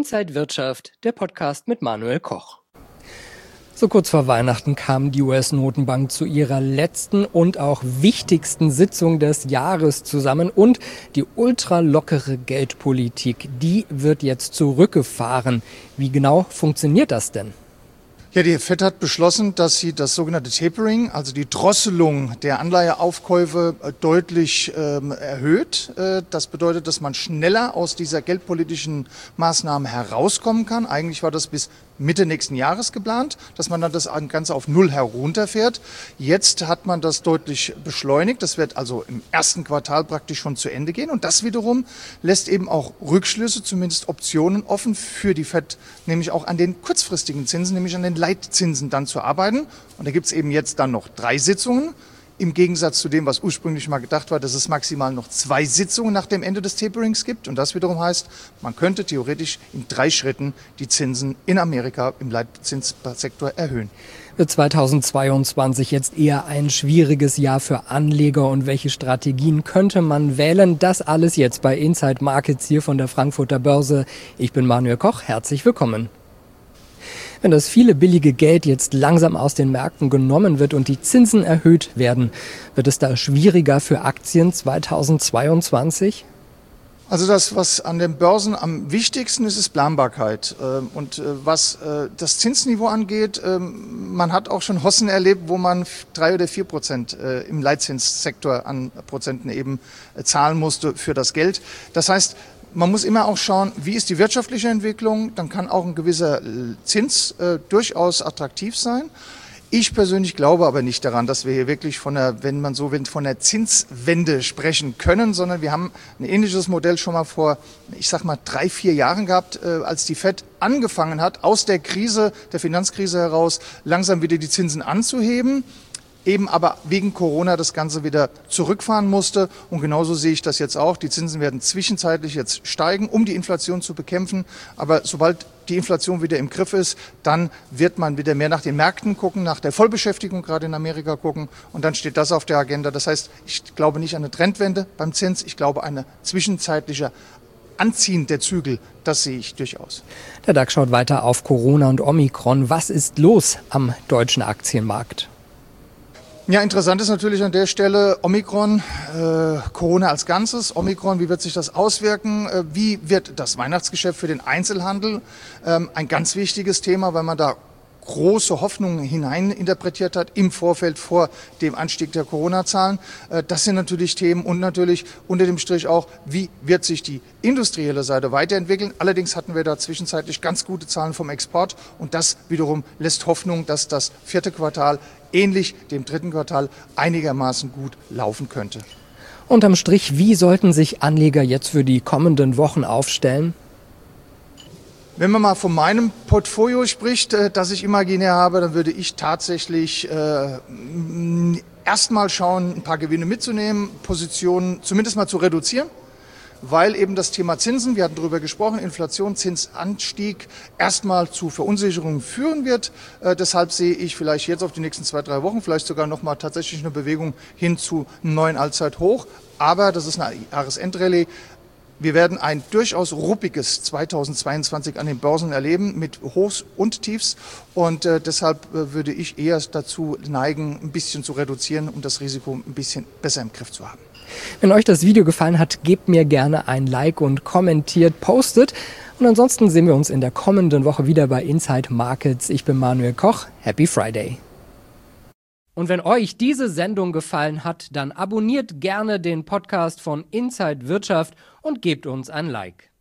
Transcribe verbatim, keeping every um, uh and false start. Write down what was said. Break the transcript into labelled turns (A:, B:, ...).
A: Inside Wirtschaft, der Podcast mit Manuel Koch. So kurz vor Weihnachten kam die U S-Notenbank zu ihrer letzten und auch wichtigsten Sitzung des Jahres zusammen und die ultralockere Geldpolitik, die wird jetzt zurückgefahren. Wie genau funktioniert das denn?
B: Ja, die Fed hat beschlossen, dass sie das sogenannte Tapering, also die Drosselung der Anleiheaufkäufe, deutlich ähm, erhöht. Äh, das bedeutet, dass man schneller aus dieser geldpolitischen Maßnahme herauskommen kann. Eigentlich war das bis Mitte nächsten Jahres geplant, dass man dann das Ganze auf Null herunterfährt. Jetzt hat man das deutlich beschleunigt. Das wird also im ersten Quartal praktisch schon zu Ende gehen. Und das wiederum lässt eben auch Rückschlüsse, zumindest Optionen offen für die Fed, nämlich auch an den kurzfristigen Zinsen, nämlich an den Leitzinsen dann zu arbeiten. Und da gibt es eben jetzt dann noch drei Sitzungen. Im Gegensatz zu dem, was ursprünglich mal gedacht war, dass es maximal noch zwei Sitzungen nach dem Ende des Taperings gibt. Und das wiederum heißt, man könnte theoretisch in drei Schritten die Zinsen in Amerika im Leitzinssektor erhöhen.
A: Wird zweitausendzweiundzwanzig jetzt eher ein schwieriges Jahr für Anleger und welche Strategien könnte man wählen? Das alles jetzt bei Inside Markets hier von der Frankfurter Börse. Ich bin Manuel Koch, herzlich willkommen. Wenn das viele billige Geld jetzt langsam aus den Märkten genommen wird und die Zinsen erhöht werden, wird es da schwieriger für Aktien zweitausendzweiundzwanzig?
B: Also das, was an den Börsen am wichtigsten ist, ist Planbarkeit. Und was das Zinsniveau angeht, man hat auch schon Hossen erlebt, wo man drei oder vier Prozent im Leitzinssektor an Prozenten eben zahlen musste für das Geld. Das heißt, man muss immer auch schauen, wie ist die wirtschaftliche Entwicklung. Dann kann auch ein gewisser Zins äh, durchaus attraktiv sein. Ich persönlich glaube aber nicht daran, dass wir hier wirklich von der, wenn man so will, von der Zinswende sprechen können, sondern wir haben ein ähnliches Modell schon mal vor, ich sag mal, drei, vier Jahren gehabt, äh, als die Fed angefangen hat, aus der Krise, der Finanzkrise heraus, langsam wieder die Zinsen anzuheben. Eben aber wegen Corona das Ganze wieder zurückfahren musste. Und genauso sehe ich das jetzt auch. Die Zinsen werden zwischenzeitlich jetzt steigen, um die Inflation zu bekämpfen. Aber sobald die Inflation wieder im Griff ist, dann wird man wieder mehr nach den Märkten gucken, nach der Vollbeschäftigung gerade in Amerika gucken. Und dann steht das auf der Agenda. Das heißt, ich glaube nicht an eine Trendwende beim Zins. Ich glaube an eine zwischenzeitliche Anziehen der Zügel, das sehe ich durchaus.
A: Der DAX schaut weiter auf Corona und Omikron. Was ist los am deutschen Aktienmarkt?
B: Ja, interessant ist natürlich an der Stelle Omikron, äh, Corona als Ganzes. Omikron, wie wird sich das auswirken? Äh, wie wird das Weihnachtsgeschäft für den Einzelhandel? Ähm, ein ganz wichtiges Thema, weil man da große Hoffnungen hineininterpretiert hat im Vorfeld vor dem Anstieg der Corona-Zahlen. Das sind natürlich Themen und natürlich unter dem Strich auch, wie wird sich die industrielle Seite weiterentwickeln. Allerdings hatten wir da zwischenzeitlich ganz gute Zahlen vom Export und das wiederum lässt Hoffnung, dass das vierte Quartal ähnlich dem dritten Quartal einigermaßen gut laufen könnte.
A: Unterm Strich, wie sollten sich Anleger jetzt für die kommenden Wochen aufstellen?
B: Wenn man mal von meinem Portfolio spricht, das ich imaginär habe, dann würde ich tatsächlich äh, erstmal schauen, ein paar Gewinne mitzunehmen, Positionen zumindest mal zu reduzieren, weil eben das Thema Zinsen, wir hatten darüber gesprochen, Inflation, Zinsanstieg erstmal zu Verunsicherungen führen wird. Äh, deshalb sehe ich vielleicht jetzt auf die nächsten zwei, drei Wochen vielleicht sogar nochmal tatsächlich eine Bewegung hin zu einem neuen Allzeithoch. Aber das ist eine Jahresendrallye. Wir werden ein durchaus ruppiges zweitausendzweiundzwanzig an den Börsen erleben mit Hochs und Tiefs und äh, deshalb äh, würde ich eher dazu neigen, ein bisschen zu reduzieren, um das Risiko ein bisschen besser im Griff zu haben.
A: Wenn euch das Video gefallen hat, gebt mir gerne ein Like und kommentiert, postet. Und ansonsten sehen wir uns in der kommenden Woche wieder bei Inside Markets. Ich bin Manuel Koch. Happy Friday! Und wenn euch diese Sendung gefallen hat, dann abonniert gerne den Podcast von Inside Wirtschaft und gebt uns ein Like.